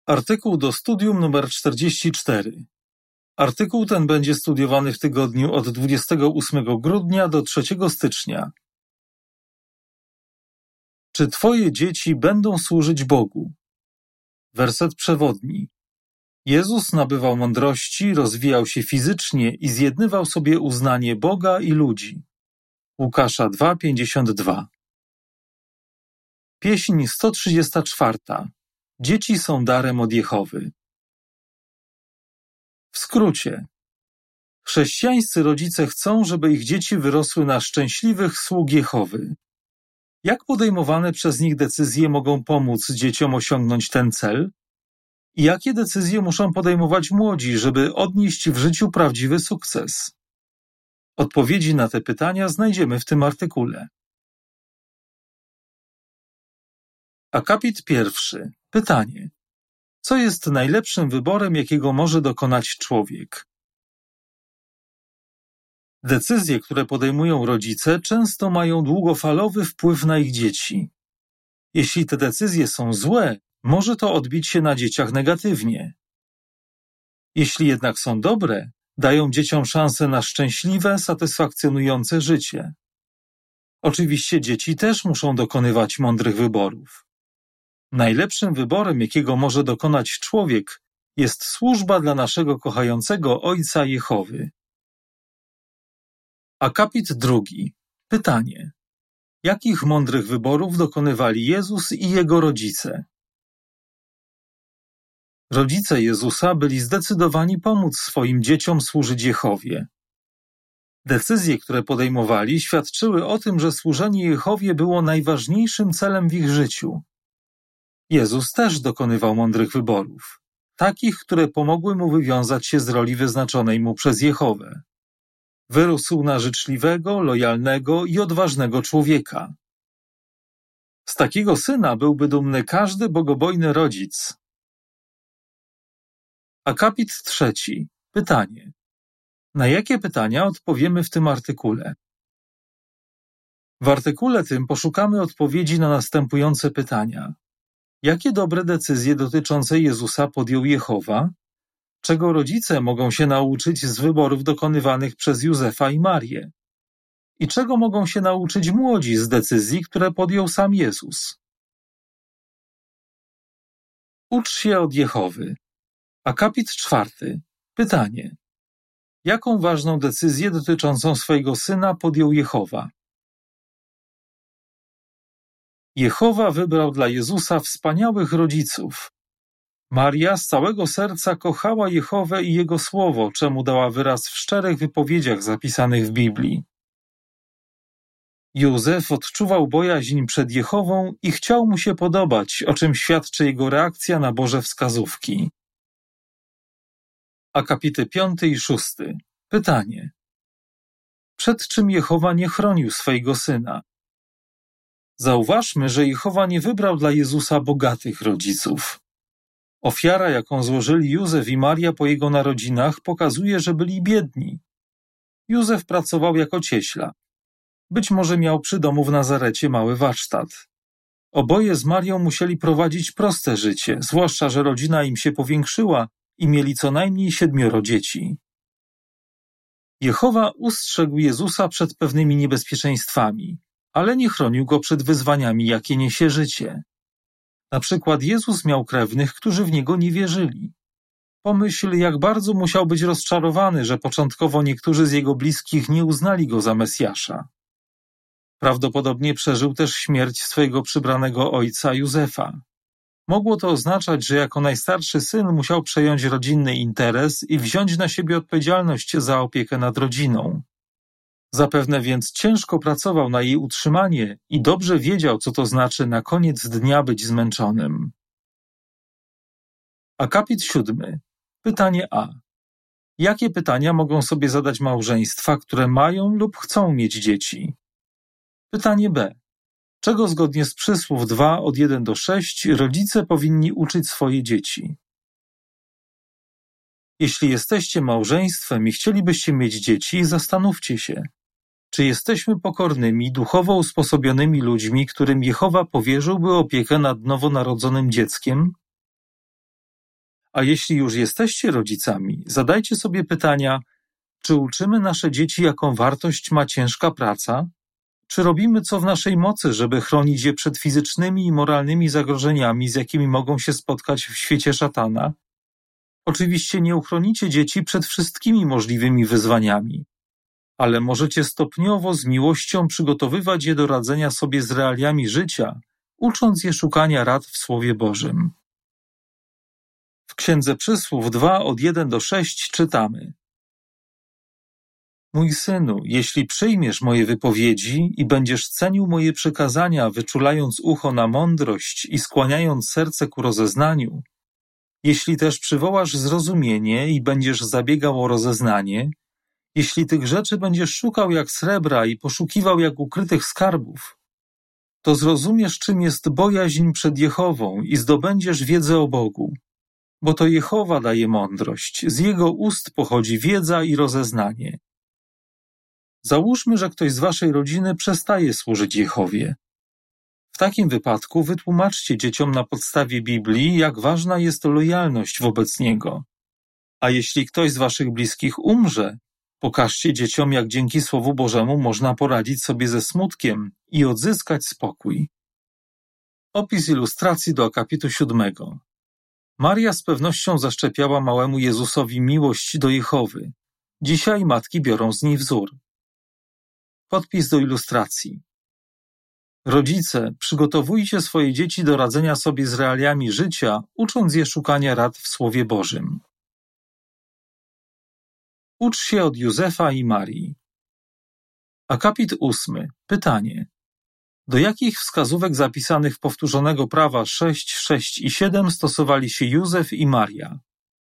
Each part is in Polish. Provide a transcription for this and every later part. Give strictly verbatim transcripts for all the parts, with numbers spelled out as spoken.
Artykuł do studium numer czterdzieści cztery. Artykuł ten będzie studiowany w tygodniu od dwudziestego ósmego grudnia do trzeciego stycznia. Czy twoje dzieci będą służyć Bogu? Werset przewodni. Jezus nabywał mądrości, rozwijał się fizycznie i zjednywał sobie uznanie Boga i ludzi. Łukasza dwa, pięćdziesiąt dwa. Pieśń sto trzydziesta czwarta. Dzieci są darem od Jehowy. W skrócie. Chrześcijańscy rodzice chcą, żeby ich dzieci wyrosły na szczęśliwych sług Jehowy. Jak podejmowane przez nich decyzje mogą pomóc dzieciom osiągnąć ten cel? I jakie decyzje muszą podejmować młodzi, żeby odnieść w życiu prawdziwy sukces? Odpowiedzi na te pytania znajdziemy w tym artykule. Akapit pierwszy. Pytanie. Co jest najlepszym wyborem, jakiego może dokonać człowiek? Decyzje, które podejmują rodzice, często mają długofalowy wpływ na ich dzieci. Jeśli te decyzje są złe, może to odbić się na dzieciach negatywnie. Jeśli jednak są dobre, dają dzieciom szansę na szczęśliwe, satysfakcjonujące życie. Oczywiście dzieci też muszą dokonywać mądrych wyborów. Najlepszym wyborem, jakiego może dokonać człowiek, jest służba dla naszego kochającego Ojca Jehowy. Akapit drugi. Pytanie. Jakich mądrych wyborów dokonywali Jezus i Jego rodzice? Rodzice Jezusa byli zdecydowani pomóc swoim dzieciom służyć Jehowie. Decyzje, które podejmowali, świadczyły o tym, że służenie Jehowie było najważniejszym celem w ich życiu. Jezus też dokonywał mądrych wyborów, takich, które pomogły mu wywiązać się z roli wyznaczonej mu przez Jehowę. Wyrósł na życzliwego, lojalnego i odważnego człowieka. Z takiego syna byłby dumny każdy bogobojny rodzic. Akapit trzeci. Pytanie. Na jakie pytania odpowiemy w tym artykule? W artykule tym poszukamy odpowiedzi na następujące pytania. Jakie dobre decyzje dotyczące Jezusa podjął Jehowa? Czego rodzice mogą się nauczyć z wyborów dokonywanych przez Józefa i Marię? I czego mogą się nauczyć młodzi z decyzji, które podjął sam Jezus? Ucz się od Jehowy. Akapit czwarty. Pytanie. Jaką ważną decyzję dotyczącą swojego syna podjął Jehowa? Jehowa wybrał dla Jezusa wspaniałych rodziców. Maria z całego serca kochała Jehowę i Jego słowo, czemu dała wyraz w szczerych wypowiedziach zapisanych w Biblii. Józef odczuwał bojaźń przed Jehową i chciał mu się podobać, o czym świadczy jego reakcja na Boże wskazówki. Akapity piąty i szósty. Pytanie. Przed czym Jehowa nie chronił swojego syna? Zauważmy, że Jehowa nie wybrał dla Jezusa bogatych rodziców. Ofiara, jaką złożyli Józef i Maria po jego narodzinach, pokazuje, że byli biedni. Józef pracował jako cieśla. Być może miał przy domu w Nazarecie mały warsztat. Oboje z Marią musieli prowadzić proste życie, zwłaszcza że rodzina im się powiększyła i mieli co najmniej siedmioro dzieci. Jehowa ustrzegł Jezusa przed pewnymi niebezpieczeństwami, ale nie chronił go przed wyzwaniami, jakie niesie życie. Na przykład Jezus miał krewnych, którzy w Niego nie wierzyli. Pomyśl, jak bardzo musiał być rozczarowany, że początkowo niektórzy z Jego bliskich nie uznali Go za Mesjasza. Prawdopodobnie przeżył też śmierć swojego przybranego ojca Józefa. Mogło to oznaczać, że jako najstarszy syn musiał przejąć rodzinny interes i wziąć na siebie odpowiedzialność za opiekę nad rodziną. Zapewne więc ciężko pracował na jej utrzymanie i dobrze wiedział, co to znaczy na koniec dnia być zmęczonym. Akapit siódmy. Pytanie A. Jakie pytania mogą sobie zadać małżeństwa, które mają lub chcą mieć dzieci? Pytanie B. Czego zgodnie z przysłów dwa od jeden do sześciu rodzice powinni uczyć swoje dzieci? Jeśli jesteście małżeństwem i chcielibyście mieć dzieci, zastanówcie się, czy jesteśmy pokornymi, duchowo usposobionymi ludźmi, którym Jehowa powierzyłby opiekę nad nowonarodzonym dzieckiem? A jeśli już jesteście rodzicami, zadajcie sobie pytania, czy uczymy nasze dzieci, jaką wartość ma ciężka praca? Czy robimy co w naszej mocy, żeby chronić je przed fizycznymi i moralnymi zagrożeniami, z jakimi mogą się spotkać w świecie szatana? Oczywiście nie uchronicie dzieci przed wszystkimi możliwymi wyzwaniami, ale możecie stopniowo z miłością przygotowywać je do radzenia sobie z realiami życia, ucząc je szukania rad w Słowie Bożym. W Księdze Przysłów dwa od jeden do sześć czytamy: Mój synu, jeśli przyjmiesz moje wypowiedzi i będziesz cenił moje przykazania, wyczulając ucho na mądrość i skłaniając serce ku rozeznaniu, jeśli też przywołasz zrozumienie i będziesz zabiegał o rozeznanie, jeśli tych rzeczy będziesz szukał jak srebra i poszukiwał jak ukrytych skarbów, to zrozumiesz, czym jest bojaźń przed Jehową i zdobędziesz wiedzę o Bogu, bo to Jehowa daje mądrość, z Jego ust pochodzi wiedza i rozeznanie. Załóżmy, że ktoś z waszej rodziny przestaje służyć Jehowie. W takim wypadku wytłumaczcie dzieciom na podstawie Biblii, jak ważna jest lojalność wobec Niego. A jeśli ktoś z waszych bliskich umrze, pokażcie dzieciom, jak dzięki Słowu Bożemu można poradzić sobie ze smutkiem i odzyskać spokój. Opis ilustracji do akapitu siódmego. Maria z pewnością zaszczepiała małemu Jezusowi miłość do Jehowy. Dzisiaj matki biorą z niej wzór. Podpis do ilustracji. Rodzice, przygotowujcie swoje dzieci do radzenia sobie z realiami życia, ucząc je szukania rad w Słowie Bożym. Ucz się od Józefa i Marii. Akapit ósmy. Pytanie. Do jakich wskazówek zapisanych w powtórzonego prawa sześć, sześć i siedem stosowali się Józef i Maria?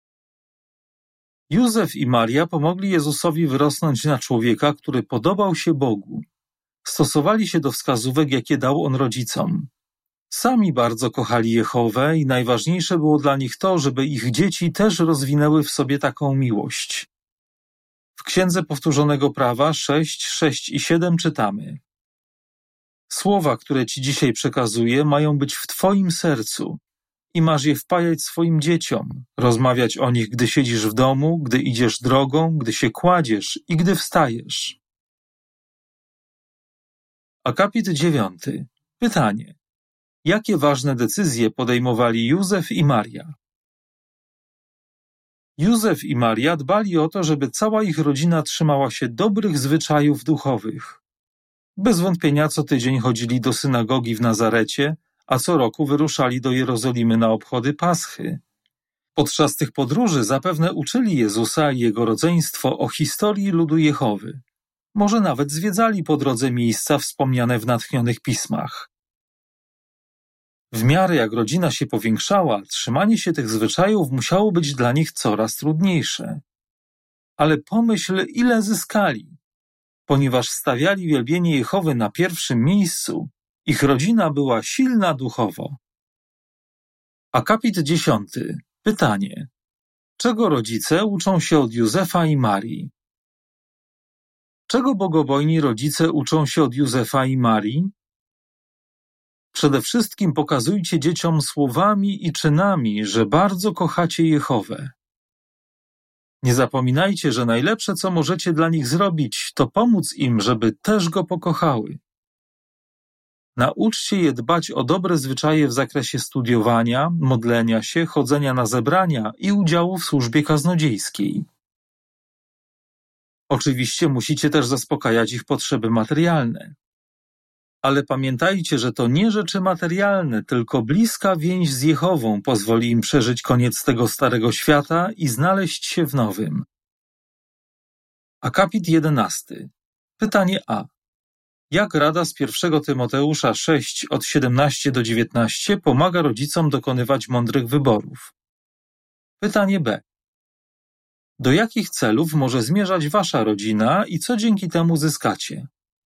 Józef i Maria pomogli Jezusowi wyrosnąć na człowieka, który podobał się Bogu. Stosowali się do wskazówek, jakie dał on rodzicom. Sami bardzo kochali Jehowę i najważniejsze było dla nich to, żeby ich dzieci też rozwinęły w sobie taką miłość. W Księdze Powtórzonego Prawa sześć, sześć i siedem czytamy: Słowa, które ci dzisiaj przekazuję, mają być w twoim sercu i masz je wpajać swoim dzieciom, rozmawiać o nich, gdy siedzisz w domu, gdy idziesz drogą, gdy się kładziesz i gdy wstajesz. Akapit dziewiąty. Pytanie. Jakie ważne decyzje podejmowali Józef i Maria? Józef i Maria dbali o to, żeby cała ich rodzina trzymała się dobrych zwyczajów duchowych. Bez wątpienia co tydzień chodzili do synagogi w Nazarecie, a co roku wyruszali do Jerozolimy na obchody Paschy. Podczas tych podróży zapewne uczyli Jezusa i jego rodzeństwo o historii ludu Jehowy. Może nawet zwiedzali po drodze miejsca wspomniane w natchnionych pismach. W miarę jak rodzina się powiększała, trzymanie się tych zwyczajów musiało być dla nich coraz trudniejsze. Ale pomyśl, ile zyskali. Ponieważ stawiali wielbienie Jehowy na pierwszym miejscu, ich rodzina była silna duchowo. Akapit dziesiąty. Pytanie. Czego rodzice uczą się od Józefa i Marii? Czego bogobojni rodzice uczą się od Józefa i Marii? Przede wszystkim pokazujcie dzieciom słowami i czynami, że bardzo kochacie Jehowę. Nie zapominajcie, że najlepsze, co możecie dla nich zrobić, to pomóc im, żeby też Go pokochały. Nauczcie je dbać o dobre zwyczaje w zakresie studiowania, modlenia się, chodzenia na zebrania i udziału w służbie kaznodziejskiej. Oczywiście musicie też zaspokajać ich potrzeby materialne. Ale pamiętajcie, że to nie rzeczy materialne, tylko bliska więź z Jehową pozwoli im przeżyć koniec tego starego świata i znaleźć się w nowym. Akapit jedenasty. Pytanie A. Jak rada z pierwszego Tymoteusza sześć od siedemnaście do dziewiętnaście pomaga rodzicom dokonywać mądrych wyborów? Pytanie B. Do jakich celów może zmierzać wasza rodzina i co dzięki temu zyskacie?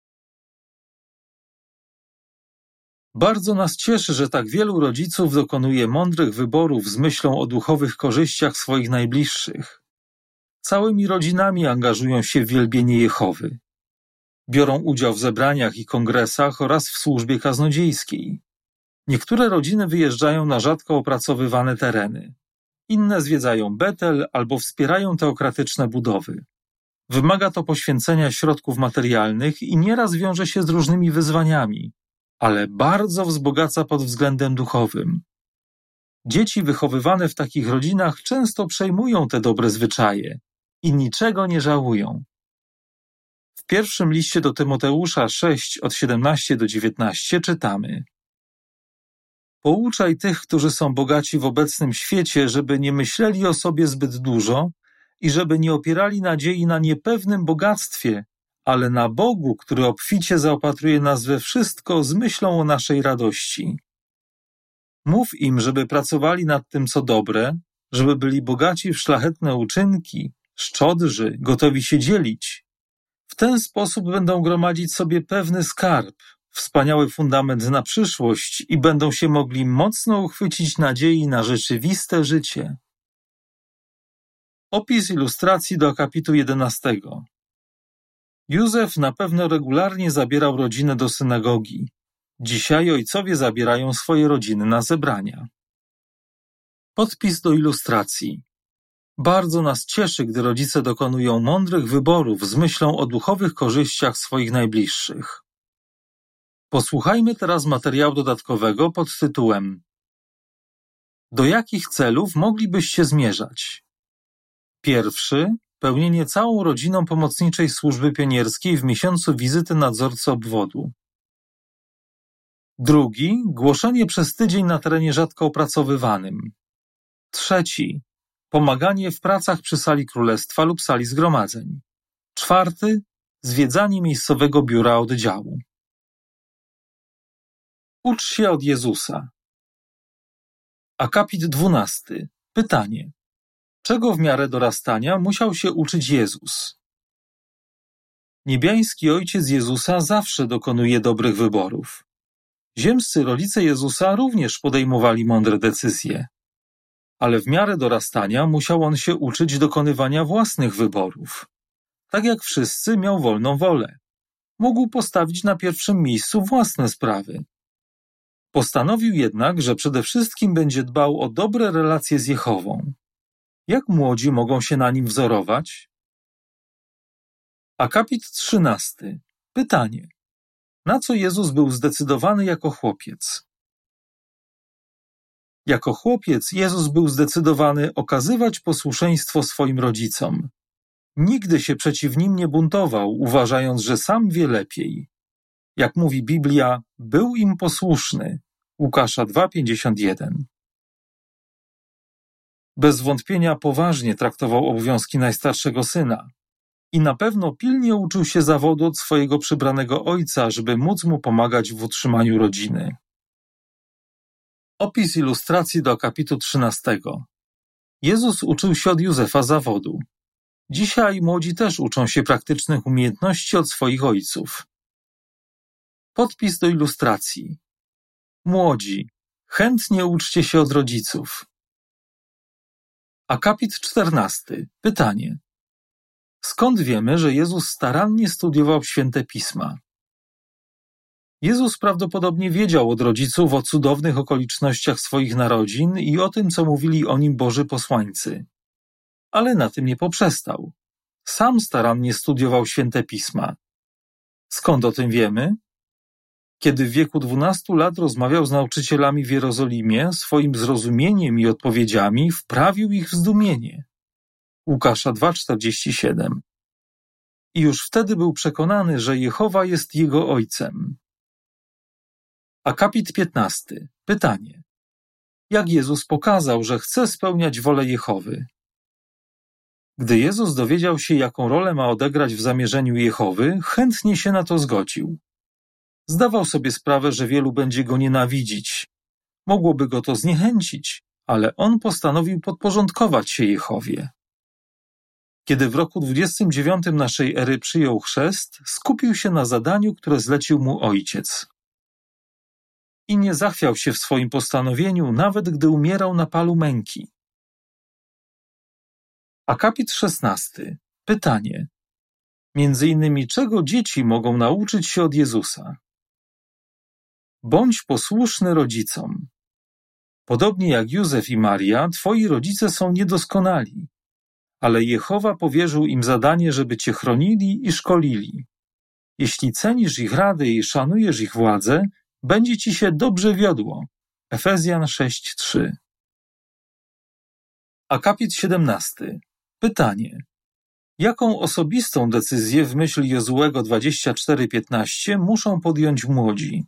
Bardzo nas cieszy, że tak wielu rodziców dokonuje mądrych wyborów z myślą o duchowych korzyściach swoich najbliższych. Całymi rodzinami angażują się w wielbienie Jehowy. Biorą udział w zebraniach i kongresach oraz w służbie kaznodziejskiej. Niektóre rodziny wyjeżdżają na rzadko opracowywane tereny. Inne zwiedzają Betel albo wspierają teokratyczne budowy. Wymaga to poświęcenia środków materialnych i nieraz wiąże się z różnymi wyzwaniami, ale bardzo wzbogaca pod względem duchowym. Dzieci wychowywane w takich rodzinach często przejmują te dobre zwyczaje i niczego nie żałują. W pierwszym liście do Tymoteusza sześć od siedemnaście do dziewiętnaście czytamy: Pouczaj tych, którzy są bogaci w obecnym świecie, żeby nie myśleli o sobie zbyt dużo i żeby nie opierali nadziei na niepewnym bogactwie, ale na Bogu, który obficie zaopatruje nas we wszystko z myślą o naszej radości. Mów im, żeby pracowali nad tym, co dobre, żeby byli bogaci w szlachetne uczynki, szczodrzy, gotowi się dzielić. W ten sposób będą gromadzić sobie pewny skarb, wspaniały fundament na przyszłość i będą się mogli mocno uchwycić nadziei na rzeczywiste życie. Opis ilustracji do akapitu jedenastego. Józef na pewno regularnie zabierał rodzinę do synagogi. Dzisiaj ojcowie zabierają swoje rodziny na zebrania. Podpis do ilustracji. Bardzo nas cieszy, gdy rodzice dokonują mądrych wyborów z myślą o duchowych korzyściach swoich najbliższych. Posłuchajmy teraz materiału dodatkowego pod tytułem Do jakich celów moglibyście zmierzać? Pierwszy. Pełnienie całą rodziną pomocniczej służby pionierskiej w miesiącu wizyty nadzorcy obwodu. Drugi. Głoszenie przez tydzień na terenie rzadko opracowywanym. Trzeci. Pomaganie w pracach przy sali królestwa lub sali zgromadzeń. Czwarty. Zwiedzanie miejscowego biura oddziału. Ucz się od Jezusa. Akapit dwunasty. Pytanie. Czego w miarę dorastania musiał się uczyć Jezus? Niebiański Ojciec Jezusa zawsze dokonuje dobrych wyborów. Ziemscy rodzice Jezusa również podejmowali mądre decyzje. Ale w miarę dorastania musiał on się uczyć dokonywania własnych wyborów. Tak jak wszyscy miał wolną wolę. Mógł postawić na pierwszym miejscu własne sprawy. Postanowił jednak, że przede wszystkim będzie dbał o dobre relacje z Jehową. Jak młodzi mogą się na nim wzorować? Akapit trzynasty. Pytanie. Na co Jezus był zdecydowany jako chłopiec? Jako chłopiec Jezus był zdecydowany okazywać posłuszeństwo swoim rodzicom. Nigdy się przeciw nim nie buntował, uważając, że sam wie lepiej. Jak mówi Biblia, był im posłuszny. Łukasza dwa pięćdziesiąt jeden. Bez wątpienia poważnie traktował obowiązki najstarszego syna i na pewno pilnie uczył się zawodu od swojego przybranego ojca, żeby móc mu pomagać w utrzymaniu rodziny. Opis ilustracji do akapitu trzynastego. Jezus uczył się od Józefa zawodu. Dzisiaj młodzi też uczą się praktycznych umiejętności od swoich ojców. Podpis do ilustracji. Młodzi, chętnie uczcie się od rodziców. Akapit czternasty. Pytanie. Skąd wiemy, że Jezus starannie studiował Święte Pisma? Jezus prawdopodobnie wiedział od rodziców o cudownych okolicznościach swoich narodzin i o tym, co mówili o nim Boży posłańcy. Ale na tym nie poprzestał. Sam starannie studiował Święte Pisma. Skąd o tym wiemy? Kiedy w wieku dwunastu lat rozmawiał z nauczycielami w Jerozolimie, swoim zrozumieniem i odpowiedziami wprawił ich w zdumienie. Łukasza dwa czterdzieści siedem. I już wtedy był przekonany, że Jehowa jest jego ojcem. Akapit piętnasty. Pytanie. Jak Jezus pokazał, że chce spełniać wolę Jehowy? Gdy Jezus dowiedział się, jaką rolę ma odegrać w zamierzeniu Jehowy, chętnie się na to zgodził. Zdawał sobie sprawę, że wielu będzie go nienawidzić. Mogłoby go to zniechęcić, ale on postanowił podporządkować się Jehowie. Kiedy w roku dwudziestym dziewiątym naszej ery przyjął chrzest, skupił się na zadaniu, które zlecił mu ojciec. I nie zachwiał się w swoim postanowieniu, nawet gdy umierał na palu męki. Akapit szesnasty. Pytanie. Między innymi czego dzieci mogą nauczyć się od Jezusa? Bądź posłuszny rodzicom. Podobnie jak Józef i Maria, twoi rodzice są niedoskonali, ale Jehowa powierzył im zadanie, żeby cię chronili i szkolili. Jeśli cenisz ich rady i szanujesz ich władzę, będzie ci się dobrze wiodło. Efezjan sześć trzy. Akapit siedemnasty. Pytanie. Jaką osobistą decyzję w myśl Jozułego dwadzieścia cztery piętnaście muszą podjąć młodzi?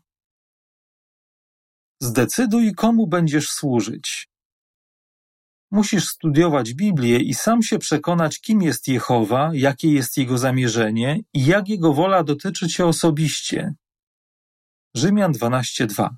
Zdecyduj, komu będziesz służyć. Musisz studiować Biblię i sam się przekonać, kim jest Jehowa, jakie jest Jego zamierzenie i jak Jego wola dotyczy cię osobiście. Rzymian dwanaście dwa.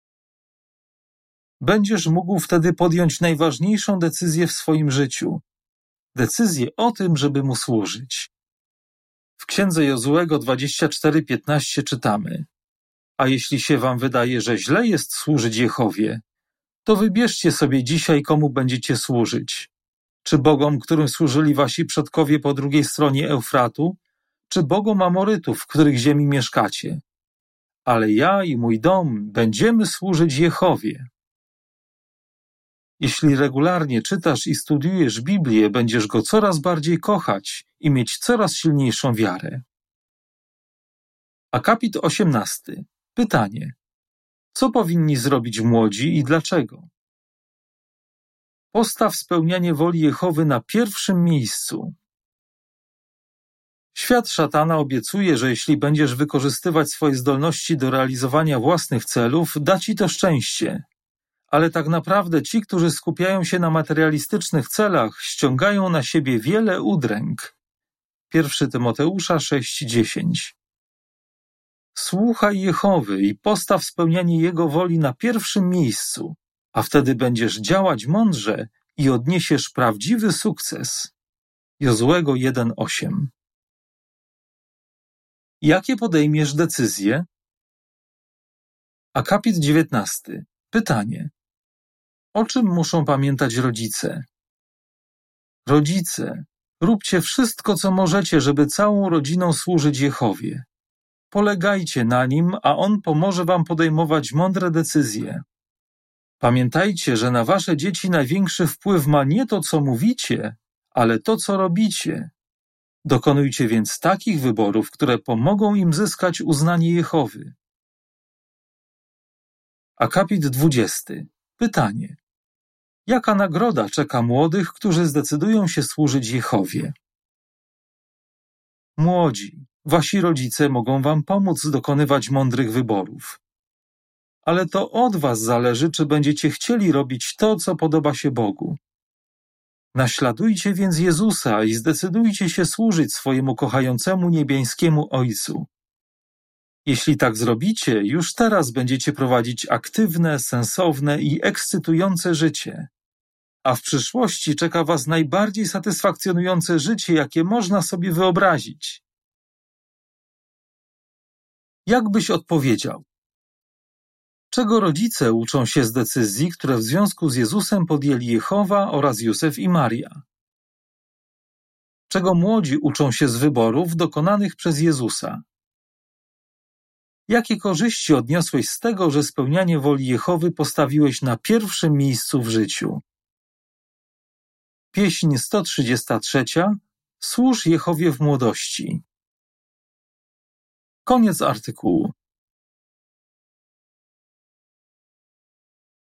Będziesz mógł wtedy podjąć najważniejszą decyzję w swoim życiu. Decyzję o tym, żeby Mu służyć. W księdze Jozułego dwadzieścia cztery piętnaście czytamy: A jeśli się wam wydaje, że źle jest służyć Jehowie, to wybierzcie sobie dzisiaj, komu będziecie służyć. Czy bogom, którym służyli wasi przodkowie po drugiej stronie Eufratu, czy bogom Amorytów, w których ziemi mieszkacie. Ale ja i mój dom będziemy służyć Jehowie. Jeśli regularnie czytasz i studiujesz Biblię, będziesz Go coraz bardziej kochać i mieć coraz silniejszą wiarę. Akapit osiemnasty. Pytanie. Co powinni zrobić młodzi i dlaczego? Postaw spełnianie woli Jehowy na pierwszym miejscu. Świat szatana obiecuje, że jeśli będziesz wykorzystywać swoje zdolności do realizowania własnych celów, da ci to szczęście. Ale tak naprawdę ci, którzy skupiają się na materialistycznych celach, ściągają na siebie wiele udręk. Pierwszy Tymoteusza sześć dziesięć. Słuchaj Jehowy i postaw spełnianie Jego woli na pierwszym miejscu, a wtedy będziesz działać mądrze i odniesiesz prawdziwy sukces. Jozułego jeden osiem. Jakie podejmiesz decyzje? Akapit dziewiętnasty. Pytanie. O czym muszą pamiętać rodzice? Rodzice, róbcie wszystko, co możecie, żeby całą rodziną służyć Jehowie. Polegajcie na Nim, a On pomoże wam podejmować mądre decyzje. Pamiętajcie, że na wasze dzieci największy wpływ ma nie to, co mówicie, ale to, co robicie. Dokonujcie więc takich wyborów, które pomogą im zyskać uznanie Jehowy. Akapit dwudziesty. Pytanie. Jaka nagroda czeka młodych, którzy zdecydują się służyć Jehowie? Młodzi, wasi rodzice mogą wam pomóc dokonywać mądrych wyborów. Ale to od was zależy, czy będziecie chcieli robić to, co podoba się Bogu. Naśladujcie więc Jezusa i zdecydujcie się służyć swojemu kochającemu niebiańskiemu Ojcu. Jeśli tak zrobicie, już teraz będziecie prowadzić aktywne, sensowne i ekscytujące życie. A w przyszłości czeka was najbardziej satysfakcjonujące życie, jakie można sobie wyobrazić. Jak byś odpowiedział? Czego rodzice uczą się z decyzji, które w związku z Jezusem podjęli Jehowa oraz Józef i Maria? Czego młodzi uczą się z wyborów dokonanych przez Jezusa? Jakie korzyści odniosłeś z tego, że spełnianie woli Jehowy postawiłeś na pierwszym miejscu w życiu? Pieśń sto trzydziesta trzy. Służ Jehowie w młodości. Koniec artykułu.